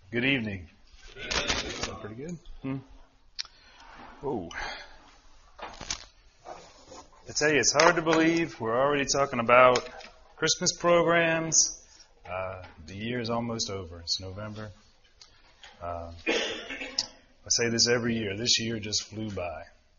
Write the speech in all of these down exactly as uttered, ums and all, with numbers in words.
Good evening. Is that pretty good? Hmm. Whoa. I tell you, it's hard to believe we're already talking about Christmas programs. Uh, the year is almost over. It's November. Uh, I say this every year. This year just flew by.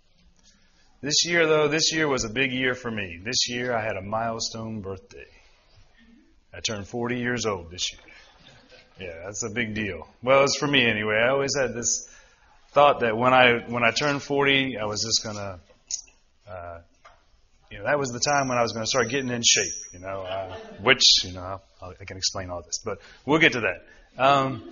This year, though, this year was a big year for me. This year I had a milestone birthday. I turned forty years old this year. Yeah, that's a big deal. Well, it's for me anyway. I always had this thought that when I when I turned forty, I was just gonna, uh, you know, that was the time when I was going to start getting in shape. You know, uh, which you know I'll, I can explain all this, but we'll get to that. Um,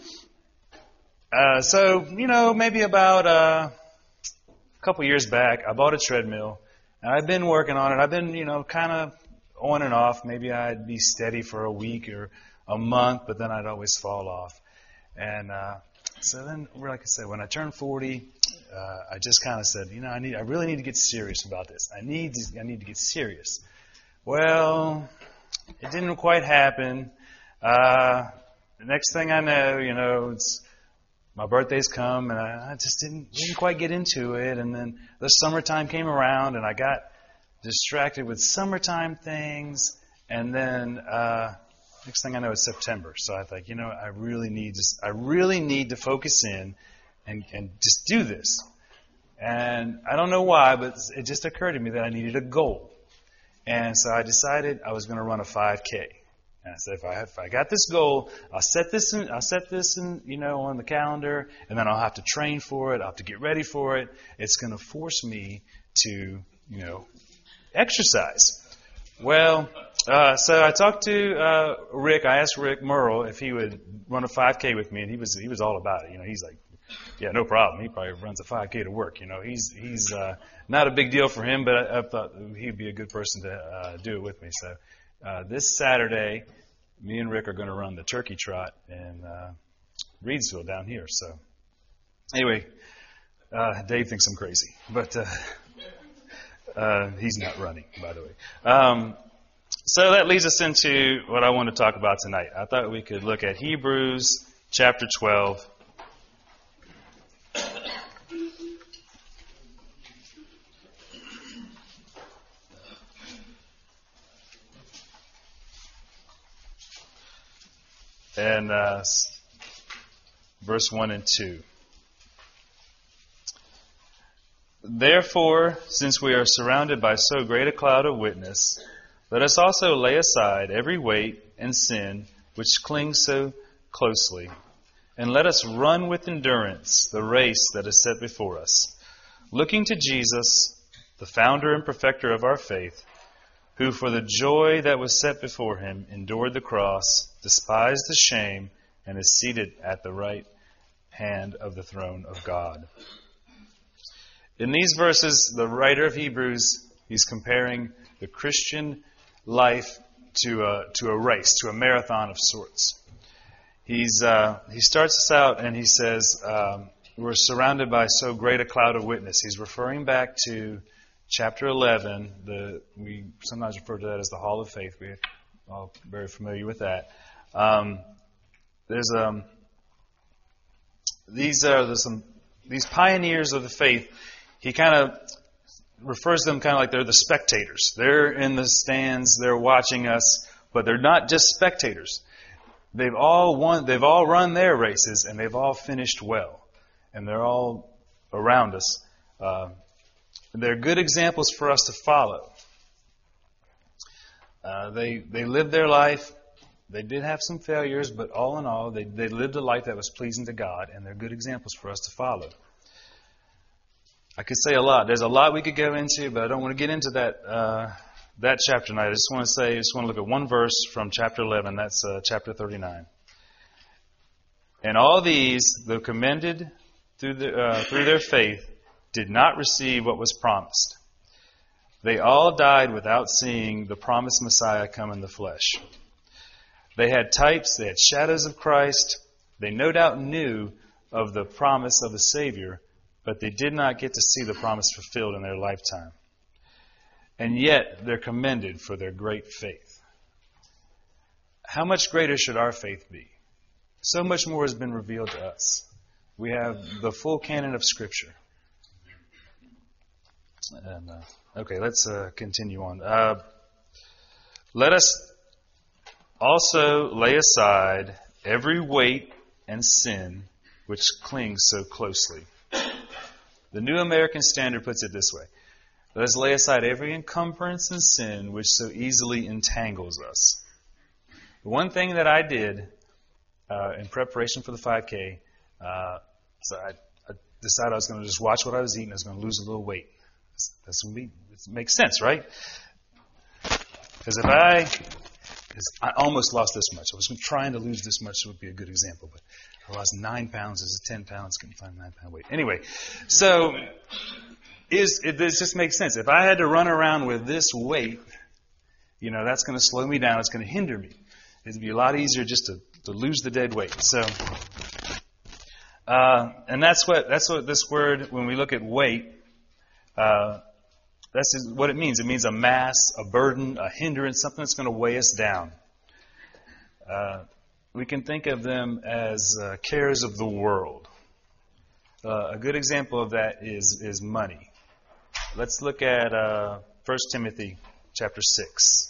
uh, so you know, maybe about uh, a couple years back, I bought a treadmill, and I've been working on it. I've been you know kind of on and off. Maybe I'd be steady for a week or a month, but then I'd always fall off. And uh, so then, like I said, when I turned forty, uh, I just kind of said, you know, I need, I really need to get serious about this. I need, to, I need to get serious. Well, it didn't quite happen. Uh, the next thing I know, you know, it's my birthday's come, and I, I just didn't, didn't quite get into it. And then the summertime came around, and I got distracted with summertime things, and then. Uh, Next thing I know, it's September. So I thought, you know, I really need to, I really need to focus in and, and just do this. And I don't know why, but it just occurred to me that I needed a goal. And so I decided I was going to run a five K. And I said, if I if I got this goal, I'll set this in, I'll set this in, you know, on the calendar, and then I'll have to train for it. I'll have to get ready for it. It's going to force me to, you know, exercise. Well, uh, so I talked to uh, Rick. I asked Rick Merle if he would run a five K with me, and he was he was all about it. You know, he's like, yeah, no problem. He probably runs a five K to work. You know, he's he's uh, not a big deal for him, but I, I thought he'd be a good person to uh, do it with me. So uh, this Saturday, me and Rick are going to run the turkey trot in uh, Reedsville down here. So anyway, uh, Dave thinks I'm crazy, but. Uh, Uh, he's not running, by the way. Um, so that leads us into what I want to talk about tonight. I thought we could look at Hebrews chapter twelve. And uh, verse one and two. Therefore, since we are surrounded by so great a cloud of witness, let us also lay aside every weight and sin which clings so closely, and let us run with endurance the race that is set before us, looking to Jesus, the founder and perfecter of our faith, who for the joy that was set before him endured the cross, despised the shame, and is seated at the right hand of the throne of God. In these verses, the writer of Hebrews, he's comparing the Christian life to a, to a race, to a marathon of sorts. He's uh, he starts us out and he says, um, we're surrounded by so great a cloud of witness. He's referring back to chapter eleven. The we sometimes refer to that as the Hall of Faith. We're all very familiar with that. Um, there's um, these are there's some these pioneers of the faith. He kind of refers to them kind of like they're the spectators. They're in the stands, they're watching us, but they're not just spectators. They've all won, they've all run their races, and they've all finished well. And they're all around us. Uh, they're good examples for us to follow. Uh, they they lived their life. They did have some failures, but all in all, they, they lived a life that was pleasing to God, and they're good examples for us to follow. I could say a lot. There's a lot we could go into, but I don't want to get into that uh, that chapter tonight. I just want to say, I just want to look at one verse from chapter eleven. That's uh, chapter thirty-nine. And all these, though commended through the, uh, through their faith, did not receive what was promised. They all died without seeing the promised Messiah come in the flesh. They had types, they had shadows of Christ. They no doubt knew of the promise of the Savior, but they did not get to see the promise fulfilled in their lifetime. And yet, they're commended for their great faith. How much greater should our faith be? so much more has been revealed to us. We have the full canon of Scripture. And, uh, okay, let's uh, continue on. Uh, let us also lay aside every weight and sin which clings so closely. The New American Standard puts it this way. Let us lay aside every encumbrance and sin which so easily entangles us. The one thing that I did uh, in preparation for the five K, uh, so I, I decided I was going to just watch what I was eating. I was going to lose a little weight. That's, that's what we, it makes sense, right? Because if I, cause I almost lost this much. I was trying to lose this much, so it would be a good example. But I lost nine pounds. This is ten pounds. Couldn't find nine pound weight. Anyway, so is it this just makes sense. If I had to run around with this weight, you know, that's going to slow me down. It's going to hinder me. It'd be a lot easier just to, to lose the dead weight. So, uh, and that's what that's what this word, when we look at weight, uh, that's what it means. It means a mass, a burden, a hindrance, something that's going to weigh us down. Uh, we can think of them as uh, cares of the world. Uh, a good example of that is is money. Let's look at uh, First Timothy chapter six.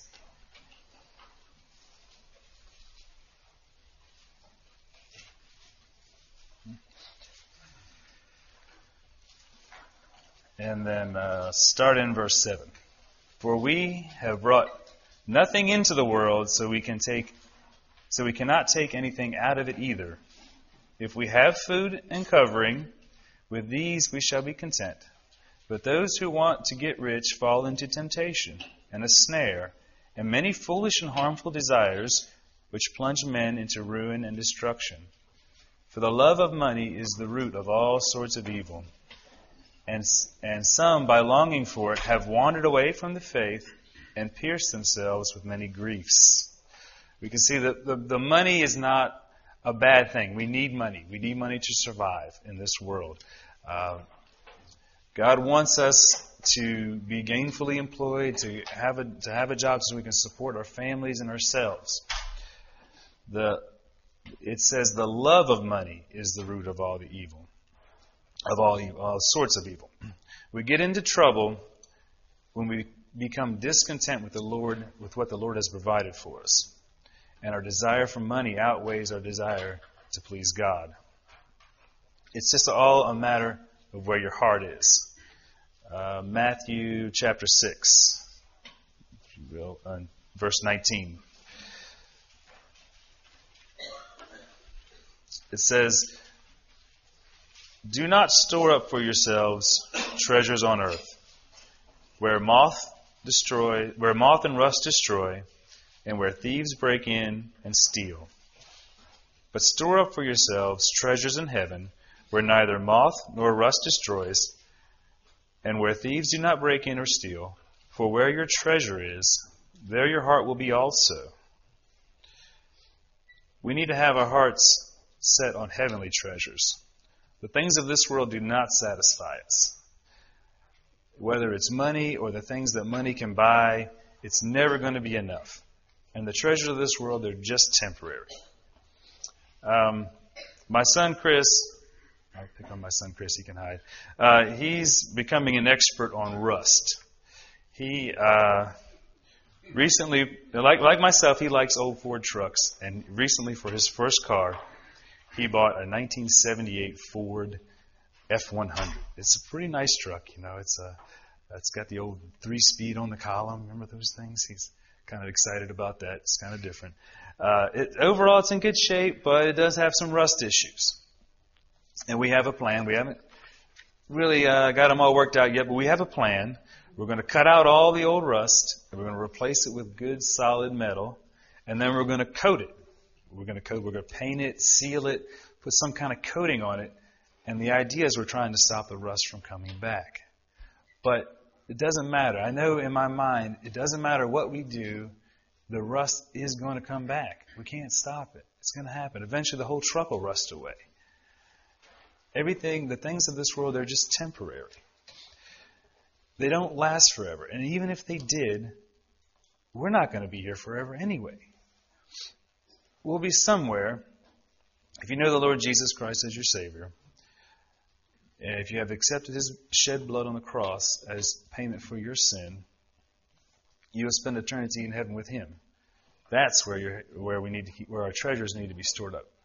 And then uh, start in verse seven. For we have brought nothing into the world, so we can take, so we cannot take anything out of it either. If we have food and covering, with these we shall be content. But those who want to get rich fall into temptation and a snare, and many foolish and harmful desires, which plunge men into ruin and destruction. For the love of money is the root of all sorts of evil. And, and some, by longing for it, have wandered away from the faith and pierced themselves with many griefs. We can see that the, the money is not a bad thing. We need money. We need money to survive in this world. Uh, God wants us to be gainfully employed, to have a to have a job so we can support our families and ourselves. The it says the love of money is the root of all the evil. Of all evil, all sorts of evil. We get into trouble when we become discontent with the Lord, with what the Lord has provided for us. And our desire for money outweighs our desire to please God. It's just all a matter of where your heart is. Uh, Matthew chapter six, if you will, uh, verse nineteen. It says, do not store up for yourselves treasures on earth, where moth destroy, where moth and rust destroy, and where thieves break in and steal. But store up for yourselves treasures in heaven, where neither moth nor rust destroys, and where thieves do not break in or steal. For where your treasure is, there your heart will be also. We need to have our hearts set on heavenly treasures. The things of this world do not satisfy us. Whether it's money or the things that money can buy, it's never going to be enough. And the treasures of this world, they're just temporary. Um, my son Chris, I'll pick on my son Chris, he can hide. Uh, he's becoming an expert on rust. He uh, recently, like like myself, he likes old Ford trucks. And recently, for his first car, he bought a nineteen seventy-eight Ford F one hundred. It's a pretty nice truck, you know. It's a, it's got the old three-speed on the column. Remember those things? He's kind of excited about that. It's kind of different. Uh, it, overall, it's in good shape, but it does have some rust issues. And we have a plan. We haven't really uh, got them all worked out yet, but we have a plan. We're going to cut out all the old rust, and we're going to replace it with good, solid metal, and then we're going to coat it. We're going to coat, we're going to paint it, seal it, put some kind of coating on it. And the idea is we're trying to stop the rust from coming back. But it doesn't matter. I know in my mind, it doesn't matter what we do, the rust is going to come back. We can't stop it. It's going to happen. Eventually the whole truck will rust away. Everything, the things of this world, they're just temporary. They don't last forever. And even if they did, we're not going to be here forever anyway. We'll be somewhere If you know the Lord Jesus Christ as your Savior, and if you have accepted His shed blood on the cross as payment for your sin, you will spend eternity in heaven with Him. That's where you're, where we need to keep, where our treasures need to be stored up.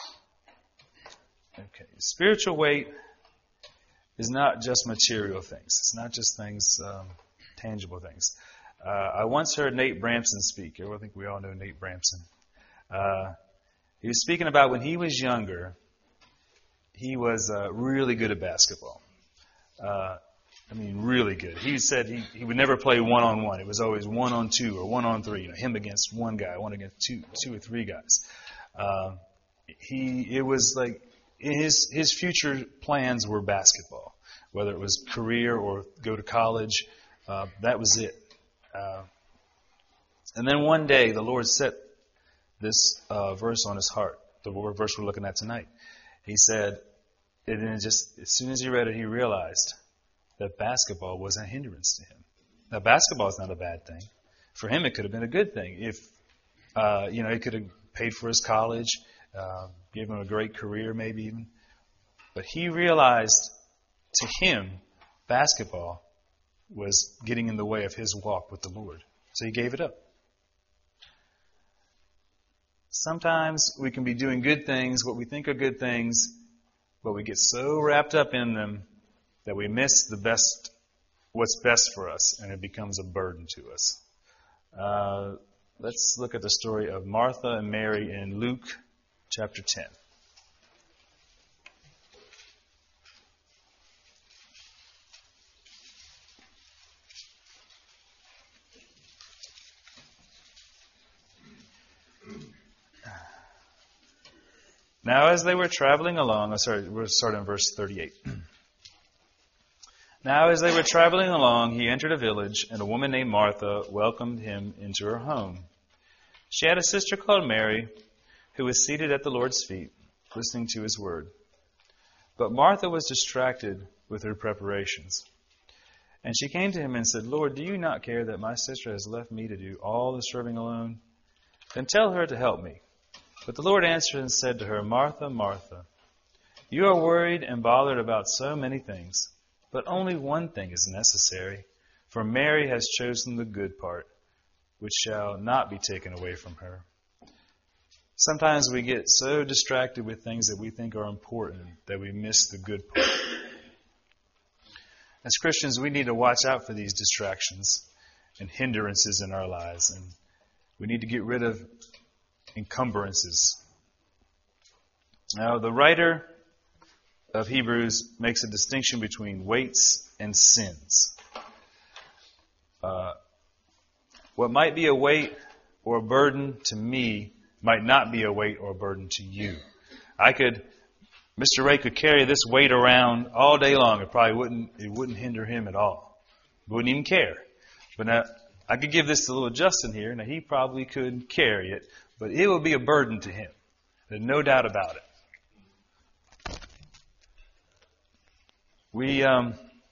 Okay, spiritual weight is not just material things. It's not just things, um, tangible things. Uh, I once heard Nate Bramson speak. I think we all know Nate Bramson. Uh, he was speaking about when he was younger, he was uh, really good at basketball. Uh, I mean, really good. He said he, he would never play one-on-one. It was always one-on-two or one-on-three. You know, him against one guy, one against two, two or three guys. Uh, he, it was like his his future plans were basketball, whether it was career or go to college. Uh, that was it. Uh, and then one day, the Lord set this uh, verse on his heart, the verse we're looking at tonight. He said, and then just as soon as he read it, he realized that basketball was a hindrance to him. Now, basketball is not a bad thing. For him, it could have been a good thing. If, uh, you know, he could have paid for his college, uh, gave him a great career maybe even. But he realized to him, basketball was getting in the way of his walk with the Lord. So he gave it up. Sometimes we can be doing good things, what we think are good things, but we get so wrapped up in them that we miss the best, what's best for us, and it becomes a burden to us. Uh, let's look at the story of Martha and Mary in Luke chapter ten. Now as they were traveling along, oh, sorry, we're starting in verse thirty-eight. Now as they were traveling along, he entered a village, and a woman named Martha welcomed him into her home. She had a sister called Mary, who was seated at the Lord's feet, listening to his word. But Martha was distracted with her preparations. And she came to him and said, Lord, do you not care that my sister has left me to do all the serving alone? Then tell her to help me. But the Lord answered and said to her, Martha, Martha, you are worried and bothered about so many things, but only one thing is necessary. For Mary has chosen the good part, which shall not be taken away from her. Sometimes we get so distracted with things that we think are important that we miss the good part. As Christians, we need to watch out for these distractions and hindrances in our lives, and we need to get rid of encumbrances. Now, the writer of Hebrews makes a distinction between weights and sins. Uh, what might be a weight or a burden to me might not be a weight or a burden to you. I could, Mister Ray could carry this weight around all day long. It probably wouldn't, it wouldn't hinder him at all. He wouldn't even care. But now, I could give this to little Justin here. Now, he probably couldn't carry it, but it would be a burden to him. There's no doubt about it. We, um,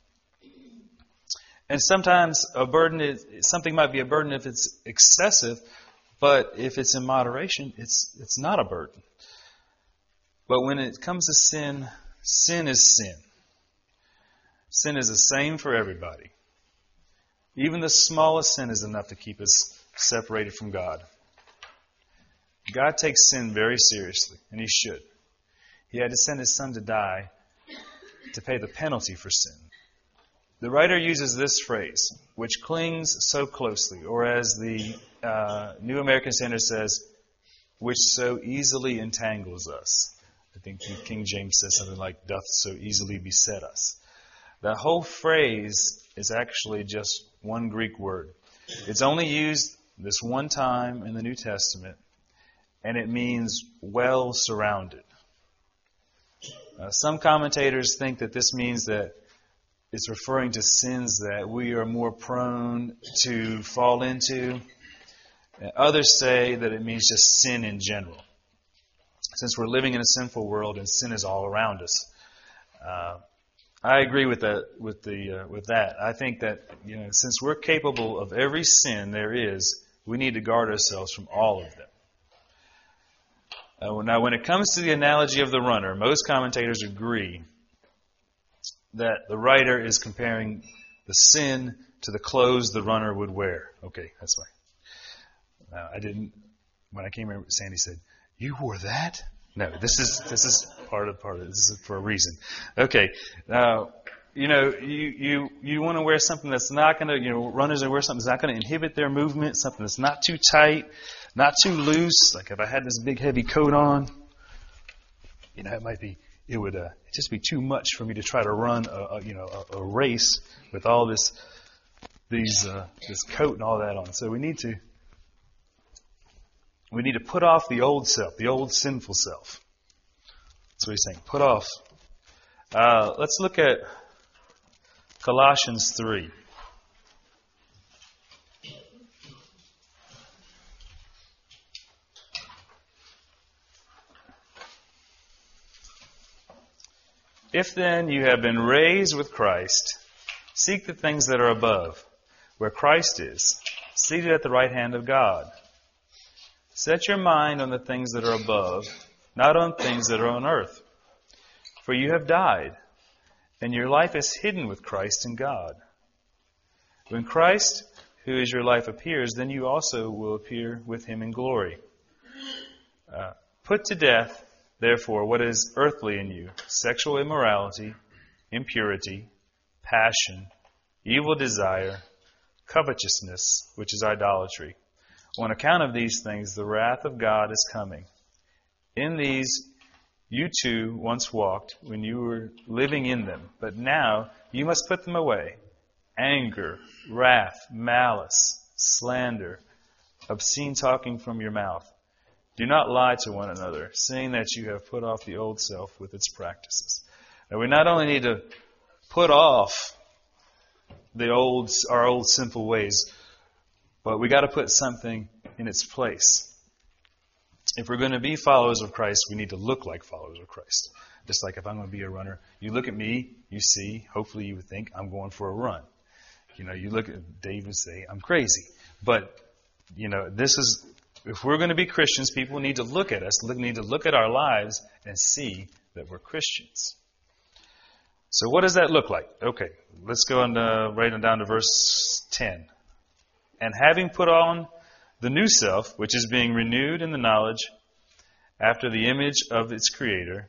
and sometimes a burden is, something might be a burden if it's excessive, but if it's in moderation, it's it's not a burden. But when it comes to sin, sin is sin. Sin is the same for everybody. Even the smallest sin is enough to keep us separated from God. God takes sin very seriously, and He should. He had to send His Son to die to pay the penalty for sin. The writer uses this phrase, which clings so closely, or as the uh, New American Standard says, which so easily entangles us. I think King James says something like, doth so easily beset us. That whole phrase is actually just one Greek word. It's only used this one time in the New Testament, and it means well surrounded. Uh, some commentators think that this means that it's referring to sins that we are more prone to fall into. And others say that it means just sin in general. Since we're living in a sinful world and sin is all around us. Uh, I agree with that. With the uh, with that, I think that you know, since we're capable of every sin there is, we need to guard ourselves from all of them. Uh, now, when it comes to the analogy of the runner, most commentators agree that the writer is comparing the sin to the clothes the runner would wear. Okay, that's fine. Now, I didn't. When I came here, Sandy said, "You wore that?" No, this is this is part of part of it. This is for a reason. Okay, now you know you you you want to wear something that's not going to you know runners are wear something that's not going to inhibit their movement, something that's not too tight, not too loose. Like if I had this big heavy coat on, you know, it might be it would uh, just be too much for me to try to run a, a you know a, a race with all this these uh, this coat and all that on. So we need to. We need to put off the old self, the old sinful self. That's what he's saying. Put off. Uh, let's look at Colossians three. If then you have been raised with Christ, seek the things that are above, where Christ is, seated at the right hand of God. Set your mind on the things that are above, not on things that are on earth. For you have died, and your life is hidden with Christ in God. When Christ, who is your life, appears, then you also will appear with him in glory. Uh, put to death, therefore, what is earthly in you: sexual immorality, impurity, passion, evil desire, covetousness, which is idolatry. On account of these things, the wrath of God is coming. In these you too once walked when you were living in them, but now you must put them away: anger, wrath, malice, slander, obscene talking from your mouth. Do not lie to one another, seeing that you have put off the old self with its practices. Now, we not only need to put off the old, our old sinful ways, but we got to put something in its place. If we're going to be followers of Christ, we need to look like followers of Christ. Just like if I'm going to be a runner, you look at me, you see, hopefully you would think I'm going for a run. You know, you look at Dave and say, I'm crazy. But, you know, this is, if we're going to be Christians, people need to look at us, need to look at our lives and see that we're Christians. So what does that look like? Okay, let's go on to, right on down to verse ten. And having put on the new self, which is being renewed in the knowledge after the image of its creator.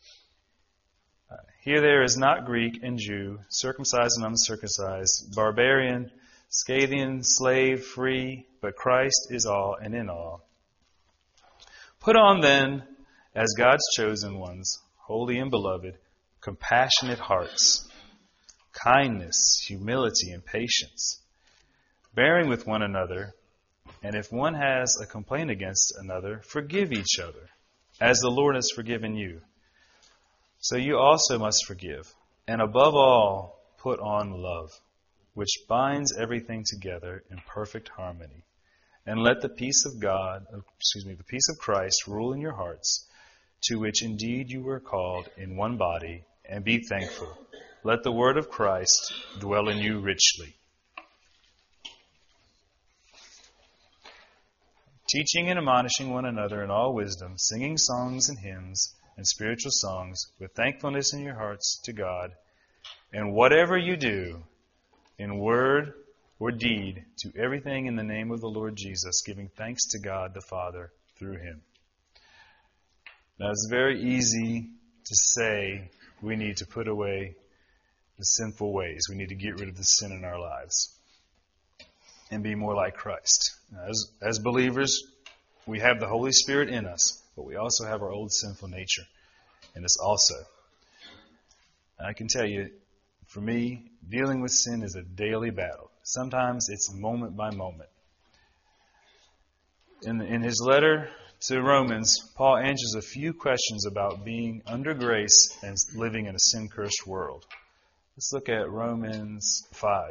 Uh, here there is not Greek and Jew, circumcised and uncircumcised, barbarian, Scythian, slave, free, but Christ is all and in all. Put on then, as God's chosen ones, holy and beloved, compassionate hearts, kindness, humility, and patience, bearing with one another, and if one has a complaint against another, forgive each other, as the Lord has forgiven you. So you also must forgive. And above all, put on love, which binds everything together in perfect harmony. And let the peace of God, excuse me, the peace of Christ rule in your hearts, to which indeed you were called in one body, and be thankful. Let the word of Christ dwell in you richly, teaching and admonishing one another in all wisdom, singing songs and hymns and spiritual songs with thankfulness in your hearts to God. And whatever you do, in word or deed, do everything in the name of the Lord Jesus, giving thanks to God the Father through him. Now, it's very easy to say we need to put away the sinful ways. We need to get rid of the sin in our lives and be more like Christ. As, as believers, we have the Holy Spirit in us, but we also have our old sinful nature in us also. And I can tell you, for me, dealing with sin is a daily battle. Sometimes it's moment by moment. In, in his letter to Romans, Paul answers a few questions about being under grace and living in a sin-cursed world. Let's look at Romans five.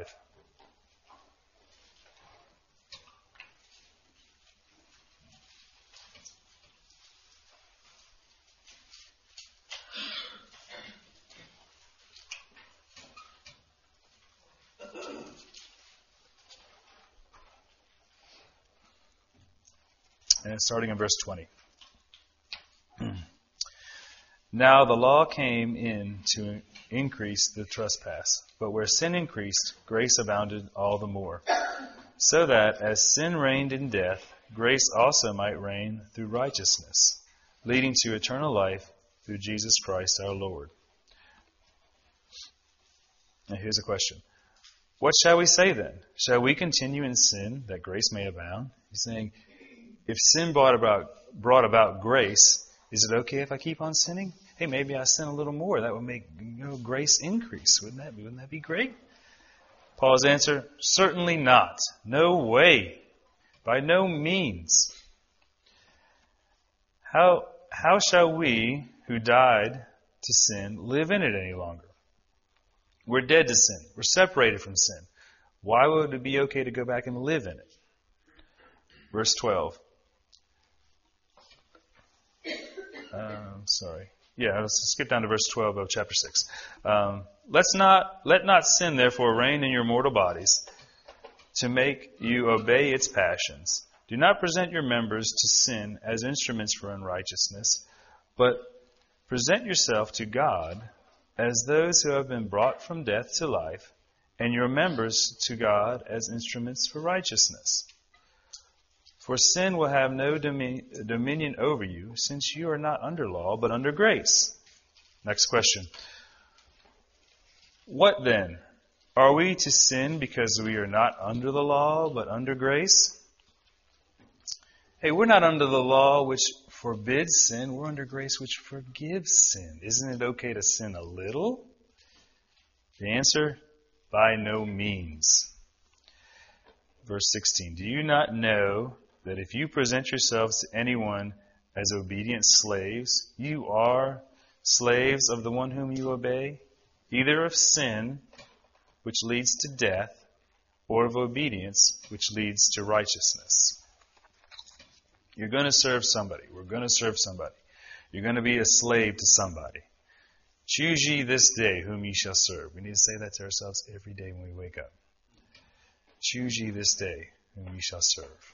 And starting in verse twenty. Now the law came in to increase the trespass, but where sin increased, grace abounded all the more. So that, as sin reigned in death, grace also might reign through righteousness, leading to eternal life through Jesus Christ our Lord. Now here's a question. What shall we say then? Shall we continue in sin that grace may abound? He's saying, if sin brought about, brought about grace, is it okay if I keep on sinning? Hey, maybe I sin a little more. That would make, you know, grace increase. Wouldn't that be, wouldn't that be great? Paul's answer, certainly not. No way. By no means. How, how shall we who died to sin live in it any longer? We're dead to sin. We're separated from sin. Why would it be okay to go back and live in it? Verse twelve. Um, sorry. Yeah, let's skip down to verse twelve of chapter six. Um, Let's not let not sin therefore reign in your mortal bodies, to make you obey its passions. Do not present your members to sin as instruments for unrighteousness, but present yourself to God as those who have been brought from death to life, and your members to God as instruments for righteousness. For sin will have no dominion over you, since you are not under law, but under grace. Next question. What then? Are we to sin because we are not under the law, but under grace? Hey, we're not under the law which forbids sin. We're under grace which forgives sin. Isn't it okay to sin a little? The answer, by no means. Verse sixteen. Do you not know that if you present yourselves to anyone as obedient slaves, you are slaves of the one whom you obey, either of sin, which leads to death, or of obedience, which leads to righteousness? You're going to serve somebody. We're going to serve somebody. You're going to be a slave to somebody. Choose ye this day whom ye shall serve. We need to say that to ourselves every day when we wake up. Choose ye this day whom ye shall serve.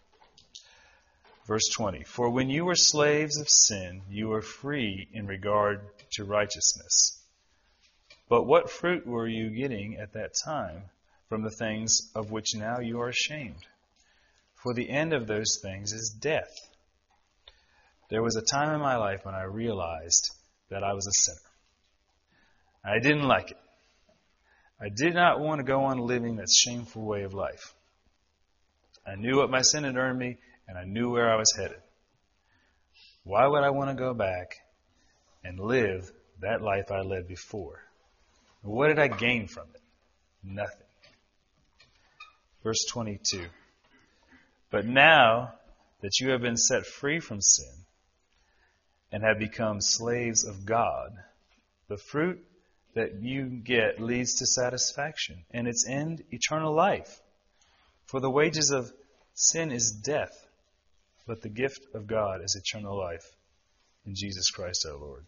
Verse twenty. For when you were slaves of sin, you were free in regard to righteousness. But what fruit were you getting at that time from the things of which now you are ashamed? For the end of those things is death. There was a time in my life when I realized that I was a sinner. I didn't like it. I did not want to go on living that shameful way of life. I knew what my sin had earned me, and I knew where I was headed. Why would I want to go back and live that life I led before? What did I gain from it? Nothing. Verse twenty-two. But now that you have been set free from sin and have become slaves of God, the fruit that you get leads to satisfaction, and its end, eternal life. For the wages of sin is death, but the gift of God is eternal life in Jesus Christ our Lord.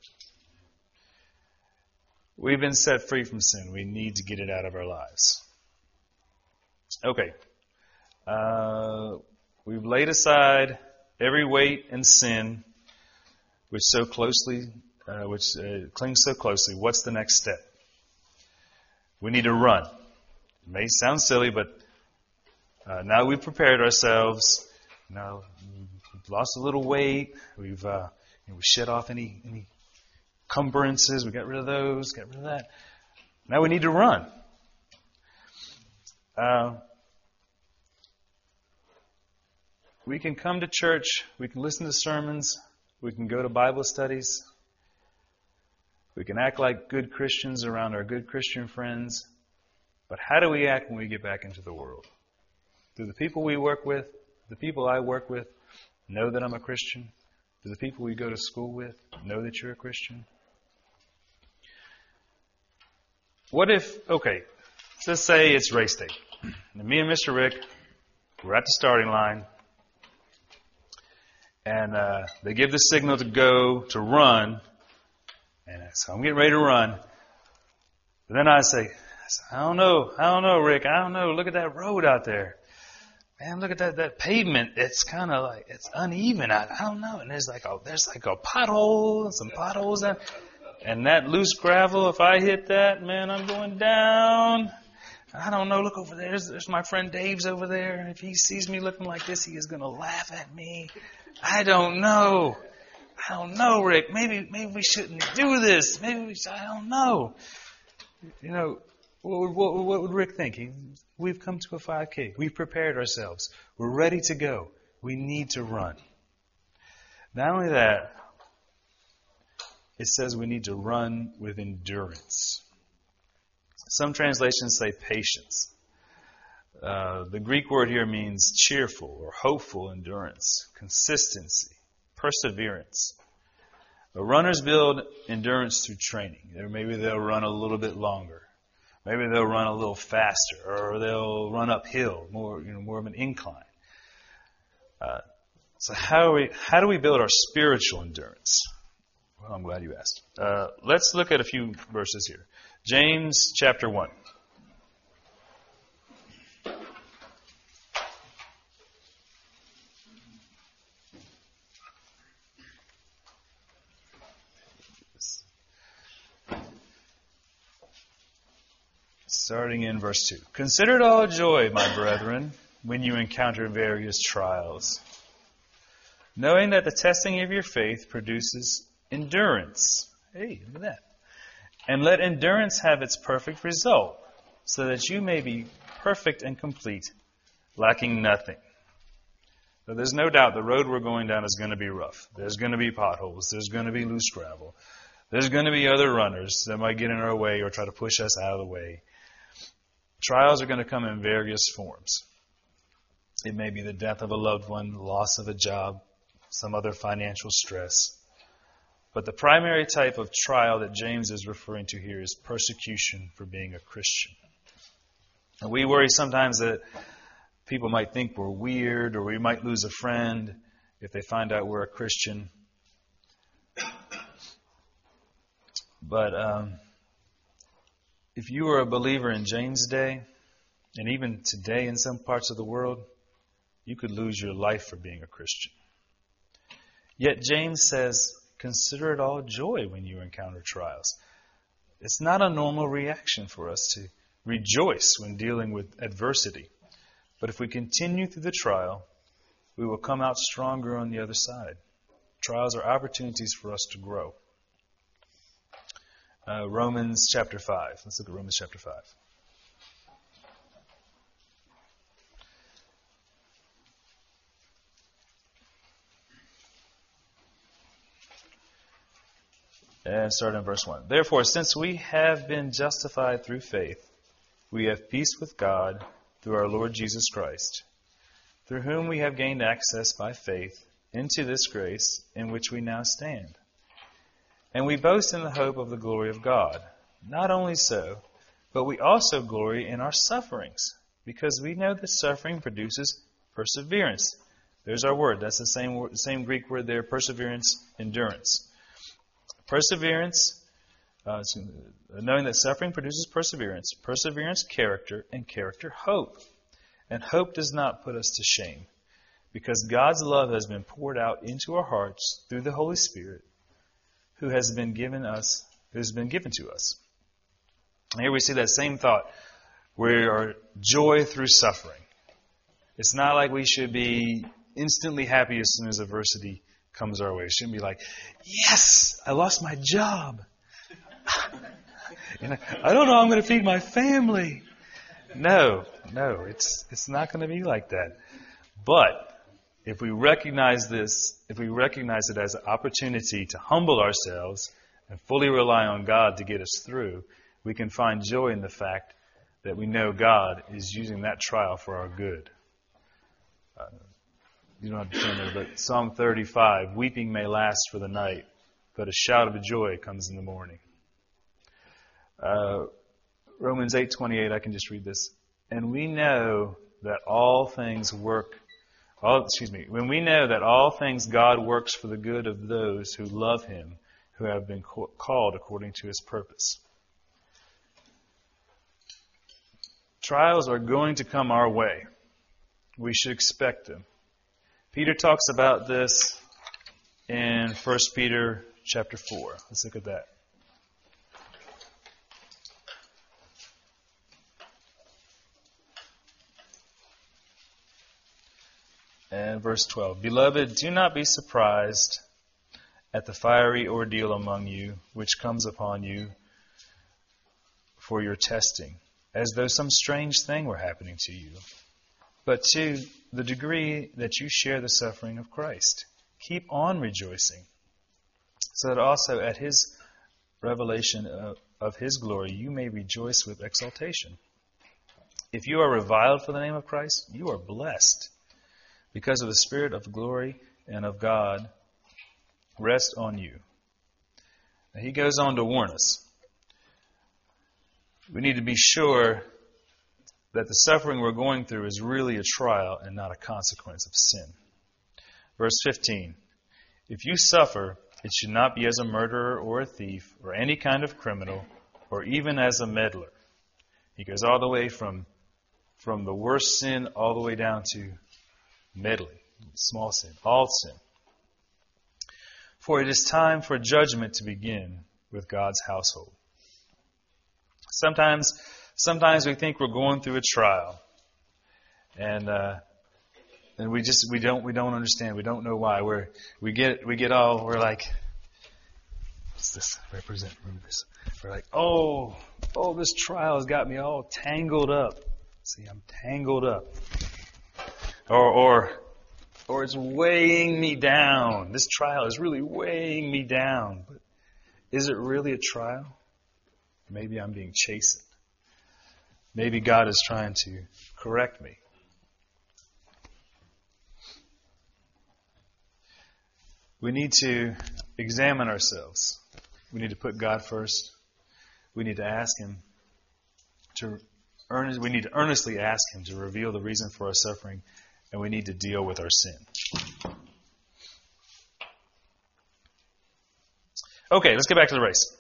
We've been set free from sin. We need to get it out of our lives. Okay. Uh, we've laid aside every weight and sin which so closely, uh, which uh, clings so closely. What's the next step? We need to run. It may sound silly, but uh, now we've prepared ourselves. Now we've lost a little weight. We've uh, you know, we shed off any any encumbrances. We got rid of those. Got rid of that. Now we need to run. Uh, we can come to church. We can listen to sermons. We can go to Bible studies. We can act like good Christians around our good Christian friends. But how do we act when we get back into the world? Do the people we work with, the people I work with, know that I'm a Christian? Do the people we go to school with know that you're a Christian? What if, okay, let's say it's race day. And me and Mister Rick, we're at the starting line. And uh, they give the signal to go, to run. And so I'm getting ready to run. But then I say, I don't know, I don't know, Rick, I don't know. Look at that road out there. man, look at that that pavement. It's kind of like it's uneven. I, I don't know. And there's like a there's like a pothole and some potholes and and that loose gravel. If I hit that, man, I'm going down. I don't know. Look over there. There's, there's my friend Dave's over there. If he sees me looking like this, he is going to laugh at me. I don't know. I don't know, Rick. Maybe maybe we shouldn't do this. Maybe we. I don't know. You know, what would, what, what would Rick think? He, we've come to a five K. We've prepared ourselves. We're ready to go. We need to run. Not only that, it says we need to run with endurance. Some translations say patience. Uh, the Greek word here means cheerful or hopeful endurance, consistency, perseverance. But runners build endurance through training. Or maybe they'll run a little bit longer. Maybe they'll run a little faster, or they'll run uphill, more you know, more of an incline. Uh, so how do we how do we build our spiritual endurance? Well, I'm glad you asked. Uh, let's look at a few verses here. James chapter one. Starting in verse two. Consider it all joy, my brethren, when you encounter various trials, knowing that the testing of your faith produces endurance. Hey, look at that. And let endurance have its perfect result, so that you may be perfect and complete, lacking nothing. So there's no doubt the road we're going down is going to be rough. There's going to be potholes. There's going to be loose gravel. There's going to be other runners that might get in our way or try to push us out of the way. Trials are going to come in various forms. It may be the death of a loved one, loss of a job, some other financial stress. But the primary type of trial that James is referring to here is persecution for being a Christian. And we worry sometimes that people might think we're weird, or we might lose a friend if they find out we're a Christian. But um, if you were a believer in James' day, and even today in some parts of the world, you could lose your life for being a Christian. Yet James says, consider it all joy when you encounter trials. It's not a normal reaction for us to rejoice when dealing with adversity. But if we continue through the trial, we will come out stronger on the other side. Trials are opportunities for us to grow. Uh, Romans chapter five. Let's look at Romans chapter five. And start in verse one. Therefore, since we have been justified through faith, we have peace with God through our Lord Jesus Christ, through whom we have gained access by faith into this grace in which we now stand. And we boast in the hope of the glory of God. Not only so, but we also glory in our sufferings, because we know that suffering produces perseverance. There's our word. That's the same same Greek word there, perseverance, endurance. Perseverance, uh, knowing that suffering produces perseverance, perseverance, character, and character, hope. And hope does not put us to shame, because God's love has been poured out into our hearts through the Holy Spirit, who has been given us, who has been given to us. And here we see that same thought. We are joy through suffering. It's not like we should be instantly happy as soon as adversity comes our way. It shouldn't be like, yes, I lost my job. you know, I don't know how I'm going to feed my family. No, no, it's it's not going to be like that. But if we recognize this, if we recognize it as an opportunity to humble ourselves and fully rely on God to get us through, we can find joy in the fact that we know God is using that trial for our good. Uh, you don't have to turn there, but Psalm thirty-five, weeping may last for the night, but a shout of joy comes in the morning. Uh, Romans eight twenty-eight, I can just read this. And we know that all things work All, excuse me. When we know that all things God works for the good of those who love Him, who have been called according to His purpose. Trials are going to come our way. we should expect them. Peter talks about this in First Peter chapter four. Let's look at that. And verse twelve. Beloved, do not be surprised at the fiery ordeal among you, which comes upon you for your testing, as though some strange thing were happening to you. But to the degree that you share the suffering of Christ, keep on rejoicing, so that also at His revelation of, of His glory you may rejoice with exultation. If you are reviled for the name of Christ, you are blessed, because of the Spirit of glory and of God rest on you. Now, he goes on to warn us. We need to be sure that the suffering we're going through is really a trial and not a consequence of sin. Verse fifteen. If you suffer, it should not be as a murderer or a thief or any kind of criminal or even as a meddler. He goes all the way from, from the worst sin all the way down to meddling, small sin, all sin. For it is time for judgment to begin with God's household. Sometimes, sometimes we think we're going through a trial, and uh, and we just we don't we don't understand. We don't know why. We're we get we get all we're like, what's this represent? Remember this? We're like, oh oh, this trial has got me all tangled up. See, I'm tangled up. Or, or, or it's weighing me down. This trial is really weighing me down. But is it really a trial? Maybe I'm being chastened. Maybe God is trying to correct me. We need to examine ourselves. We need to put God first. We need to ask Him to earnest, we need to earnestly ask Him to reveal the reason for our suffering. And we need to deal with our sin. Okay, let's get back to the race.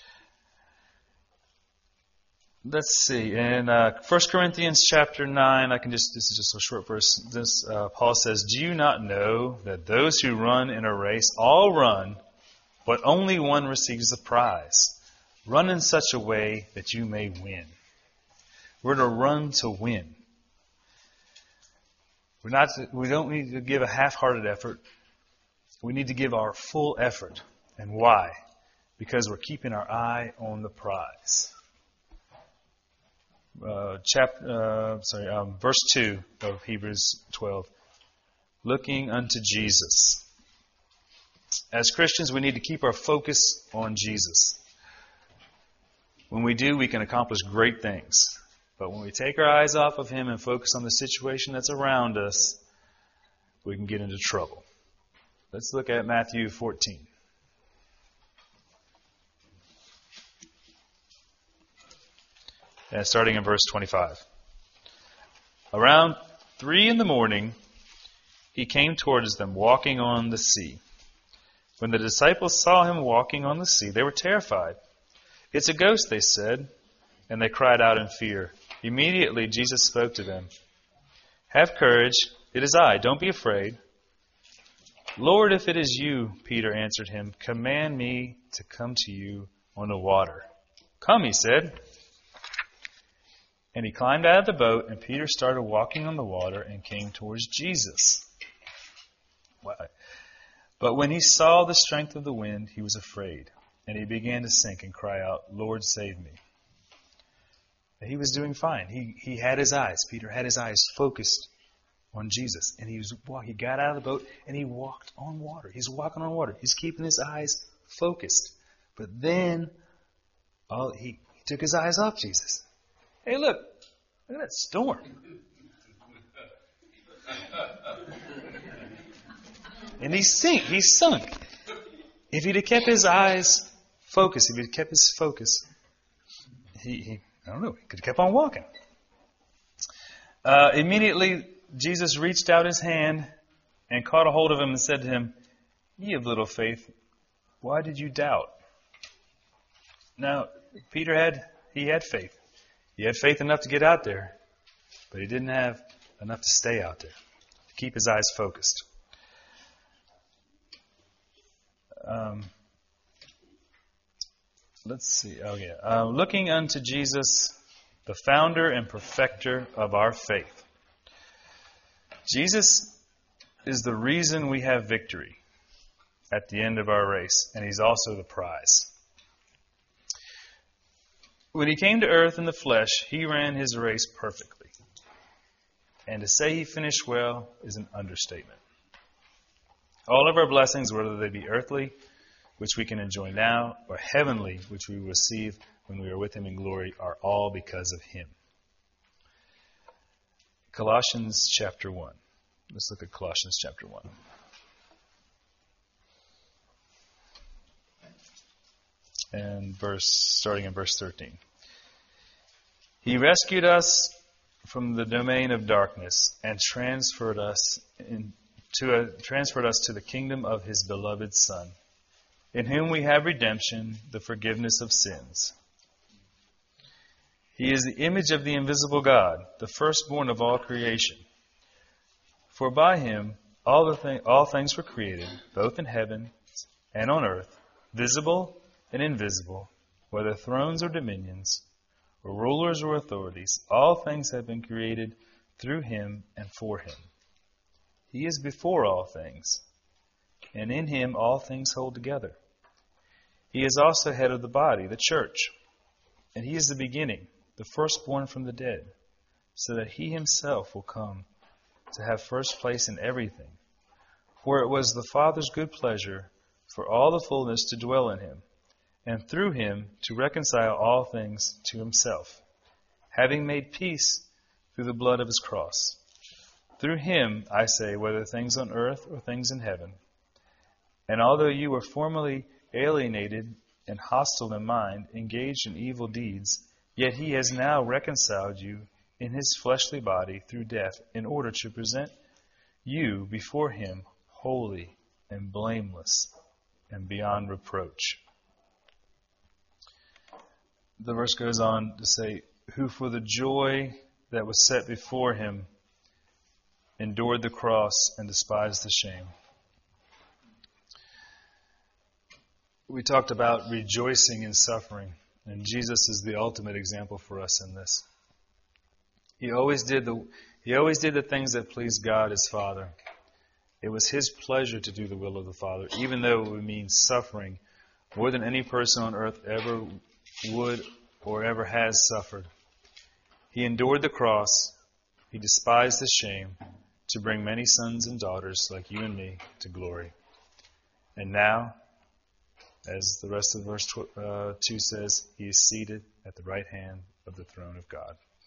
Let's see. In uh, First Corinthians chapter nine, I can just this is just a short verse. This uh, Paul says, "Do you not know that those who run in a race all run, but only one receives the prize? Run in such a way that you may win." We're to run to win. We're not to, we don't need to give a half-hearted effort. We need to give our full effort. And why? Because we're keeping our eye on the prize. Uh, chap, uh, sorry, um, verse two of Hebrews twelve. Looking unto Jesus. As Christians, we need to keep our focus on Jesus. When we do, we can accomplish great things. But when we take our eyes off of Him and focus on the situation that's around us, we can get into trouble. Let's look at Matthew fourteen. And starting in verse twenty-five. Around three in the morning, He came towards them, walking on the sea. When the disciples saw Him walking on the sea, they were terrified. "It's a ghost," they said, and they cried out in fear. Immediately Jesus spoke to them. "Have courage, it is I, don't be afraid." "Lord, if it is you," Peter answered Him, "command me to come to you on the water." "Come," He said. And he climbed out of the boat, and Peter started walking on the water and came towards Jesus. But when he saw the strength of the wind, he was afraid, and he began to sink and cry out, "Lord, save me." He was doing fine. He he had his eyes. Peter had his eyes focused on Jesus. And he was he got out of the boat and he walked on water. He's walking on water. He's keeping his eyes focused. But then oh, he, he took his eyes off Jesus. Hey, look. Look at that storm. And he sink. He sunk. If he'd have kept his eyes focused, if he'd kept his focus, he, he I don't know, he could have kept on walking. Uh, immediately, Jesus reached out his hand and caught a hold of him and said to him, "Ye of little faith, why did you doubt?" Now, Peter had, he had faith. He had faith enough to get out there, but he didn't have enough to stay out there, to keep his eyes focused. Um, let's see. Oh, yeah. Uh, looking unto Jesus, the founder and perfecter of our faith. Jesus is the reason we have victory at the end of our race, and he's also the prize. When he came to earth in the flesh, he ran his race perfectly. And to say he finished well is an understatement. All of our blessings, whether they be earthly, which we can enjoy now, or heavenly, which we will receive when we are with him in glory, are all because of him. Colossians chapter one. Let's look at Colossians chapter one. And verse, starting in verse thirteen. He rescued us from the domain of darkness and transferred us in, to a, transferred us to the kingdom of his beloved Son, in whom we have redemption, the forgiveness of sins. He is the image of the invisible God, the firstborn of all creation. For by him all the thing, all things were created, both in heaven and on earth, visible and invisible, whether thrones or dominions, or rulers or authorities. All things have been created through him and for him. He is before all things, and in him all things hold together. He is also head of the body, the church, and he is the beginning, the firstborn from the dead, so that he himself will come to have first place in everything. For it was the Father's good pleasure for all the fullness to dwell in him, and through him to reconcile all things to himself, having made peace through the blood of his cross. Through him, I say, whether things on earth or things in heaven. And although you were formerly alienated and hostile in mind, engaged in evil deeds, yet he has now reconciled you in his fleshly body through death, in order to present you before him holy and blameless and beyond reproach. The verse goes on to say, who for the joy that was set before him endured the cross and despised the shame. We talked about rejoicing in suffering, and Jesus is the ultimate example for us in this. He always did the he always did the things that pleased God, his Father. It was his pleasure to do the will of the Father, even though it would mean suffering more than any person on earth ever would or ever has suffered. He endured the cross. He despised the shame to bring many sons and daughters like you and me to glory. And now, as the rest of verse two says, he is seated at the right hand of the throne of God.